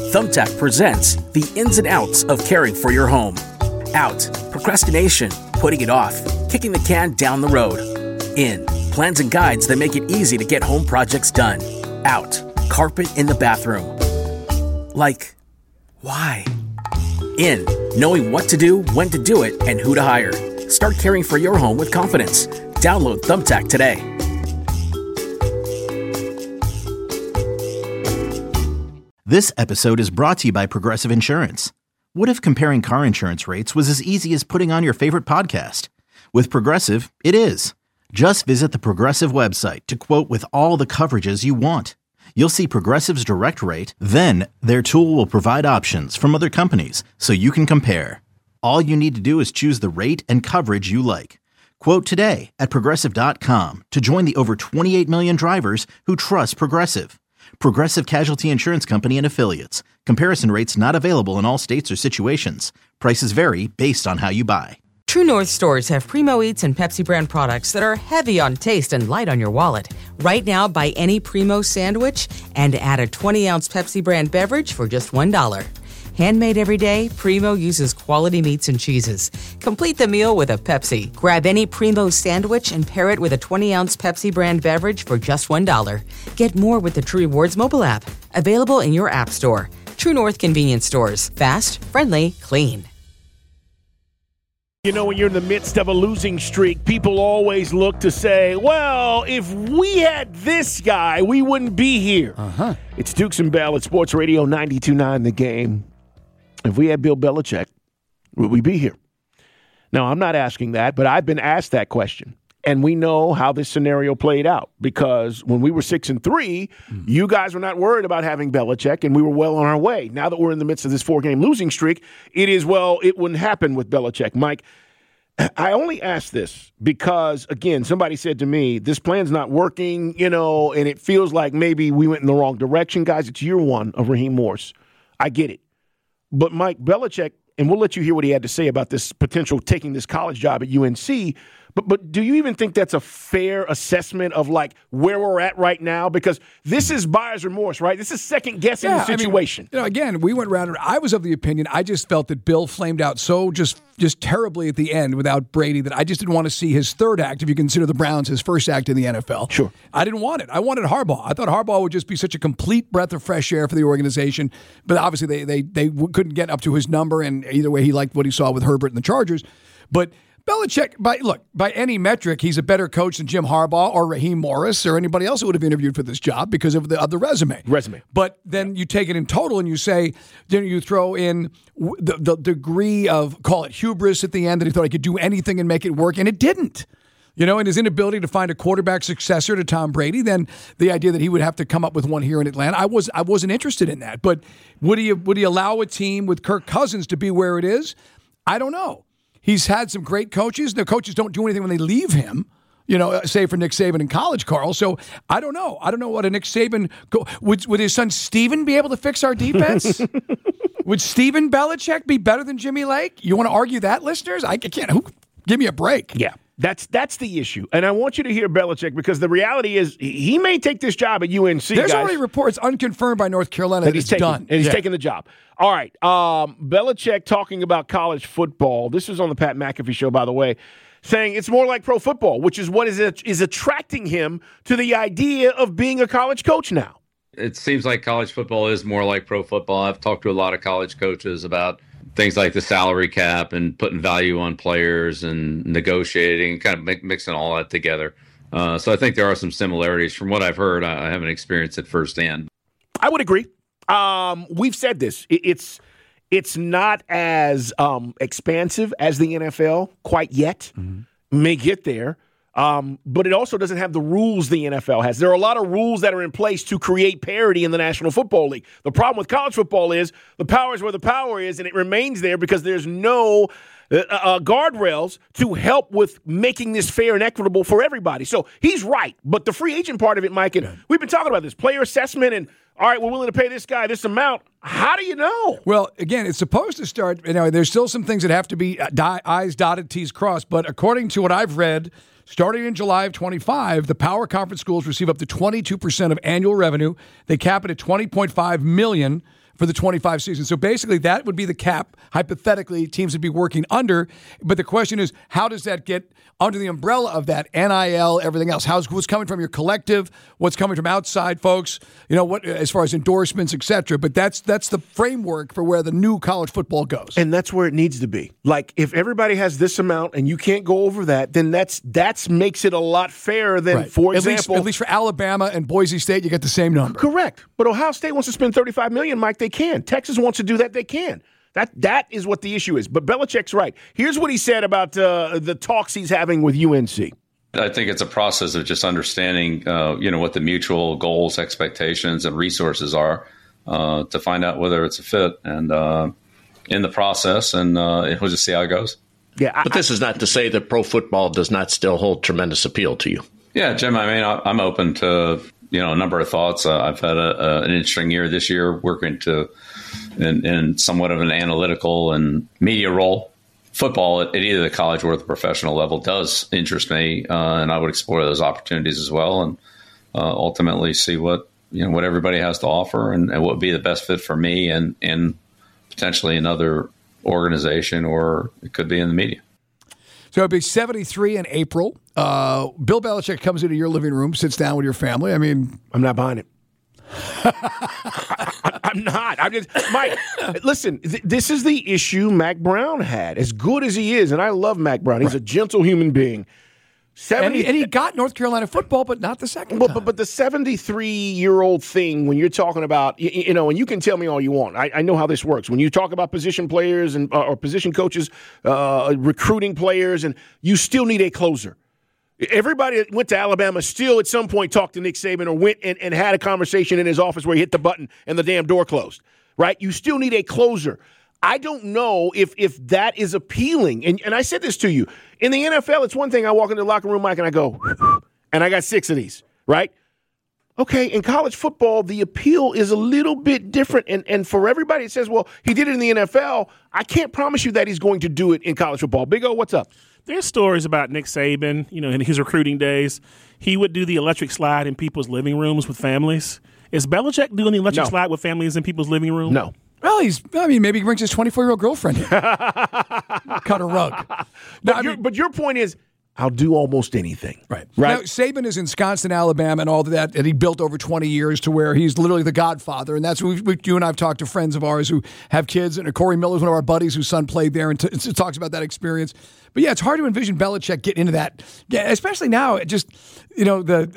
Thumbtack presents the ins and outs of caring for your home. Out, procrastination, putting it off, kicking the can down the road. In, plans and guides that make it easy to get home projects done. Out, carpet in the bathroom. Like, why? In, knowing what to do, when to do it, and who to hire. Start caring for your home with confidence. Download Thumbtack today. This episode is brought to you by Progressive Insurance. What if comparing car insurance rates was as easy as putting on your favorite podcast? With Progressive, it is. Just visit the Progressive website to quote with all the coverages you want. You'll see Progressive's direct rate, then their tool will provide options from other companies so you can compare. All you need to do is choose the rate and coverage you like. Quote today at Progressive.com to join the over 28 million drivers who trust Progressive. Progressive Casualty Insurance Company and Affiliates. Comparison rates not available in all states or situations. Prices vary based on how you buy. True North stores have Primo Eats and Pepsi brand products that are heavy on taste and light on your wallet. Right now, buy any Primo sandwich and add a 20-ounce Pepsi brand beverage for just $1. Handmade every day, Primo uses quality meats and cheeses. Complete the meal with a Pepsi. Grab any Primo sandwich and pair it with a 20-ounce Pepsi brand beverage for just $1. Get more with the True Rewards mobile app. Available in your app store. True North convenience stores. Fast, friendly, clean. You know, when you're in the midst of a losing streak, people always look to say, well, if we had this guy, we wouldn't be here. It's Dukes and Bell at Sports Radio 92.9 The Game. If we had Bill Belichick, would we be here? Now, I'm not asking that, but I've been asked that question. And we know how this scenario played out because when we were 6-3, you guys were not worried about having Belichick, and we were well on our way. Now that we're in the midst of this 4-game losing streak, it wouldn't happen with Belichick. Mike, I only ask this because, again, somebody said to me, this plan's not working, and it feels like maybe we went in the wrong direction. Guys, it's year one of Raheem Morris. I get it. But Mike Belichick, and we'll let you hear what he had to say about this potential taking this college job at UNC, but do you even think that's a fair assessment of, like, where we're at right now? Because this is buyer's remorse, right? This is second-guessing the situation. I mean, again, we went round and I was of the opinion, I just felt that Bill flamed out so just terribly at the end without Brady that I just didn't want to see his third act, if you consider the Browns his first act in the NFL. Sure. I didn't want it. I wanted Harbaugh. I thought Harbaugh would just be such a complete breath of fresh air for the organization. But obviously they couldn't get up to his number, and either way he liked what he saw with Herbert and the Chargers. But Belichick, by any metric, he's a better coach than Jim Harbaugh or Raheem Morris or anybody else who would have interviewed for this job because of the resume. But then you take it in total and you say, then you throw in the degree of, call it hubris at the end, that he thought he could do anything and make it work, and it didn't. And his inability to find a quarterback successor to Tom Brady, then the idea that he would have to come up with one here in Atlanta, I wasn't interested in that. But would he allow a team with Kirk Cousins to be where it is? I don't know. He's had some great coaches. The coaches don't do anything when they leave him, save for Nick Saban in college, Carl. So I don't know. I don't know what a Nick Saban would his son Steven be able to fix our defense? Would Steven Belichick be better than Jimmy Lake? You want to argue that, listeners? I can't. Give me a break. Yeah. That's the issue. And I want you to hear Belichick because the reality is he may take this job at UNC, There's already reports unconfirmed by North Carolina that he's done. And he's taking the job. All right. Belichick talking about college football. This was on the Pat McAfee show, by the way, saying it's more like pro football, which is what is attracting him to the idea of being a college coach now. It seems like college football is more like pro football. I've talked to a lot of college coaches about things like the salary cap and putting value on players and negotiating, kind of mixing all that together. So I think there are some similarities from what I've heard. I haven't experienced it firsthand. I would agree. We've said this. It's not as expansive as the NFL quite yet. May get there. But it also doesn't have the rules the NFL has. There are a lot of rules that are in place to create parity in the National Football League. The problem with college football is the power is where the power is, and it remains there because there's no guardrails to help with making this fair and equitable for everybody. So he's right. But the free agent part of it, Mike, and we've been talking about this, player assessment and, all right, we're willing to pay this guy this amount. How do you know? Well, again, it's supposed to start, there's still some things that have to be I's dotted, T's crossed. But according to what I've read, starting in July of 25, the Power Conference schools receive up to 22% of annual revenue. They cap it at $20.5 million for the 25 season. So basically that would be the cap, hypothetically, teams would be working under. But the question is, how does that get under the umbrella of that NIL, everything else? What's coming from your collective? What's coming from outside folks? What as far as endorsements, et cetera. But that's the framework for where the new college football goes. And that's where it needs to be. Like, if everybody has this amount and you can't go over that, then that's makes it a lot fairer than, for example. At least for Alabama and Boise State, you get the same number. Correct. But Ohio State wants to spend $35 million, Mike. They can. Texas wants to do that. They can. That is what the issue is. But Belichick's right. Here's what he said about the talks he's having with UNC. I think it's a process of just understanding, what the mutual goals, expectations, and resources are to find out whether it's a fit. And in the process, and we'll just see how it goes. Yeah, but this is not to say that pro football does not still hold tremendous appeal to you. Yeah, Jim. I mean, I'm open to a number of thoughts. I've had an interesting year this year, working in somewhat of an analytical and media role. Football at either the college or the professional level does interest me, and I would explore those opportunities as well, and ultimately see what everybody has to offer and what would be the best fit for me and potentially another organization, or it could be in the media. So it'll be 73 in April. Bill Belichick comes into your living room, sits down with your family. I mean, I'm not buying it. I'm not. I'm just, Mike, listen, this is the issue Mac Brown had. As good as he is, and I love Mac Brown. He's a gentle human being. And he got North Carolina football, but not the second time. But the 73-year-old thing, when you're talking about, and you can tell me all you want. I know how this works. When you talk about position players and or position coaches, recruiting players, and you still need a closer. Everybody that went to Alabama still at some point talked to Nick Saban or went and had a conversation in his office where he hit the button and the damn door closed, right? You still need a closer. I don't know if that is appealing. And I said this to you. In the NFL, it's one thing. I walk into the locker room, Mike, and I go, and I got 6 of these, right? Okay, in college football, the appeal is a little bit different. And for everybody that says, well, he did it in the NFL, I can't promise you that he's going to do it in college football. Big O, what's up? There's stories about Nick Saban, in his recruiting days. He would do the electric slide in people's living rooms with families. Is Belichick doing the electric slide with families in people's living rooms? No. Well, maybe he brings his 24-year-old girlfriend in. Cut a rug. But your point is, I'll do almost anything. Right. Now, Saban is ensconced in Alabama and all that he built over 20 years to where he's literally the godfather. And that's what you and I have talked to friends of ours who have kids. And Corey Miller is one of our buddies whose son played there and talks about that experience. But yeah, it's hard to envision Belichick getting into that. Yeah, especially now, I don't want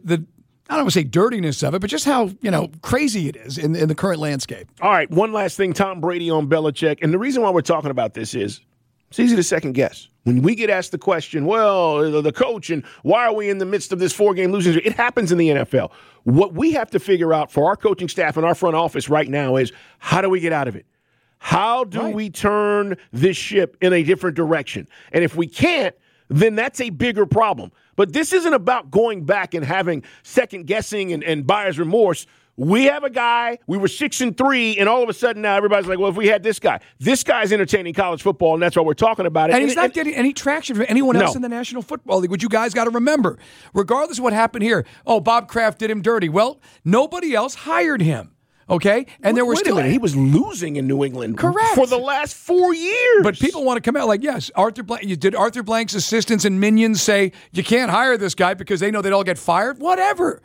to say dirtiness of it, but just how, crazy it is in the current landscape. All right, one last thing, Tom Brady on Belichick. And the reason why we're talking about this is it's easy to second guess. When we get asked the question, well, the coach, and why are we in the midst of this 4-game losing streak? It happens in the NFL. What we have to figure out for our coaching staff and our front office right now is, how do we get out of it? How do we turn this ship in a different direction? And if we can't, then that's a bigger problem. But this isn't about going back and having second guessing and buyer's remorse. We have a guy, we were 6-3, and all of a sudden now everybody's like, well, if we had this guy's entertaining college football, and that's why we're talking about it. And he's not getting any traction from anyone else in the National Football League, which you guys got to remember. Regardless of what happened here, Bob Kraft did him dirty. Well, nobody else hired him. Okay, and there were still he was losing in New England, correct, for the last 4 years. But people want to come out like, yes, Arthur Blank's assistants and minions say you can't hire this guy because they know they'd all get fired? Whatever.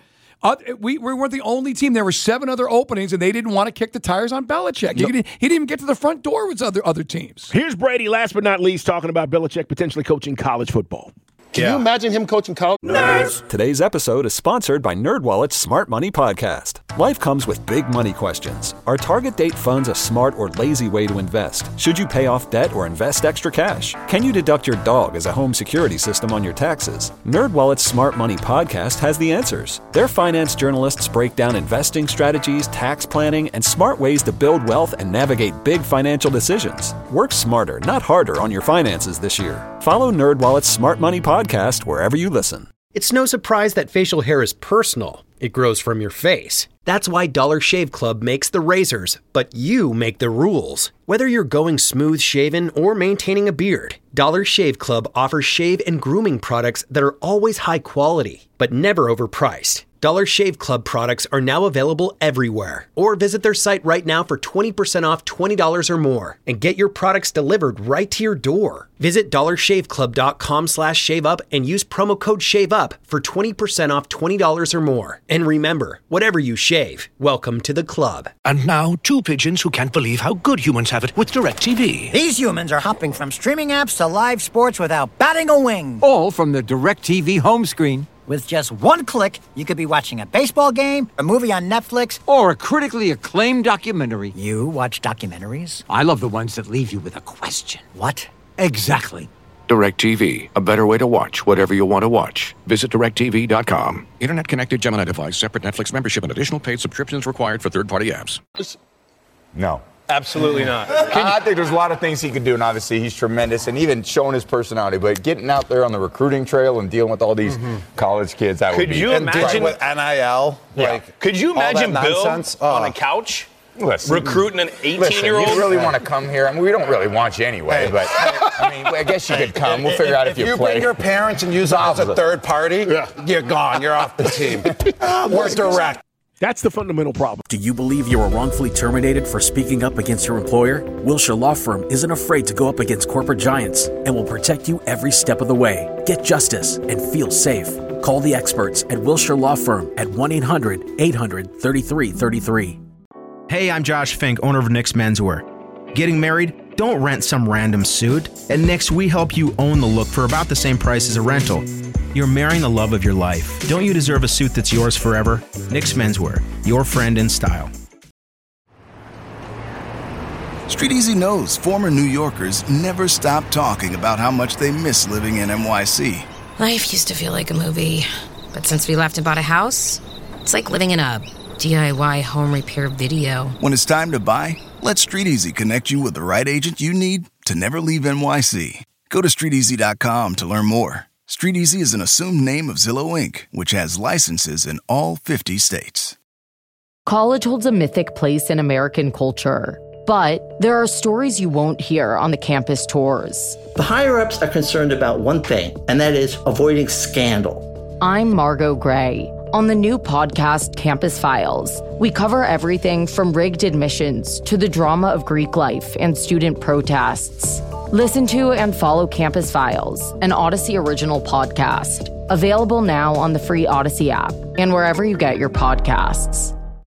We weren't the only team. There were 7 other openings, and they didn't want to kick the tires on Belichick. He didn't even get to the front door with other teams. Here's Brady, last but not least, talking about Belichick potentially coaching college football. Can you imagine him coaching college? Nerds! Today's episode is sponsored by NerdWallet's Smart Money Podcast. Life comes with big money questions. Are target date funds a smart or lazy way to invest? Should you pay off debt or invest extra cash? Can you deduct your dog as a home security system on your taxes? NerdWallet's Smart Money Podcast has the answers. Their finance journalists break down investing strategies, tax planning, and smart ways to build wealth and navigate big financial decisions. Work smarter, not harder on your finances this year. Follow NerdWallet's Smart Money Podcast wherever you listen. It's no surprise that facial hair is personal. It grows from your face. That's why Dollar Shave Club makes the razors, but you make the rules. Whether you're going smooth shaven or maintaining a beard, Dollar Shave Club offers shave and grooming products that are always high quality, but never overpriced. Dollar Shave Club products are now available everywhere. Or visit their site right now for 20% off $20 or more and get your products delivered right to your door. Visit dollarshaveclub.com/shaveup and use promo code SHAVEUP for 20% off $20 or more. And remember, whatever you shave, welcome to the club. And now, two pigeons who can't believe how good humans have it with DirecTV. These humans are hopping from streaming apps to live sports without batting a wing. All from the DirecTV home screen. With just one click, you could be watching a baseball game, a movie on Netflix, or a critically acclaimed documentary. You watch documentaries? I love the ones that leave you with a question. What? Exactly. DirecTV, a better way to watch whatever you want to watch. Visit DirecTV.com. Internet connected Gemini device, separate Netflix membership, and additional paid subscriptions required for third-party apps. No. Absolutely not. I think there's a lot of things he could do, and obviously he's tremendous, and even showing his personality. But getting out there on the recruiting trail and dealing with all these college kids, that would be. Could you imagine with NIL? Like, could you imagine Bill on a couch recruiting an 18-year-old? You really want to come here? I mean, we don't really want you anyway, but I mean, I guess you could come. We'll figure out if you play. Bring your parents and use them as a third party, you're gone. You're off the team. We're direct. That's the fundamental problem. Do you believe you were wrongfully terminated for speaking up against your employer? Wilshire Law Firm isn't afraid to go up against corporate giants and will protect you every step of the way. Get justice and feel safe. Call the experts at Wilshire Law Firm at 1-800-800-3333. Hey, I'm Josh Fink, owner of Nick's Menswear. Getting married? Don't rent some random suit. At Nick's, we help you own the look for about the same price as a rental. You're marrying the love of your life. Don't you deserve a suit that's yours forever? Nick's Menswear, your friend in style. Street Easy knows former New Yorkers never stop talking about how much they miss living in NYC. Life used to feel like a movie, but since we left and bought a house, it's like living in a DIY home repair video. When it's time to buy, let Street Easy connect you with the right agent you need to never leave NYC. Go to StreetEasy.com to learn more. Street Easy is an assumed name of Zillow Inc., which has licenses in all 50 states. College holds a mythic place in American culture, but there are stories you won't hear on the campus tours. The higher-ups are concerned about one thing, and that is avoiding scandal. I'm Margot Gray. On the new podcast, Campus Files, we cover everything from rigged admissions to the drama of Greek life and student protests. Listen to and follow Campus Files, an Odyssey original podcast. Available now on the free Odyssey app and wherever you get your podcasts.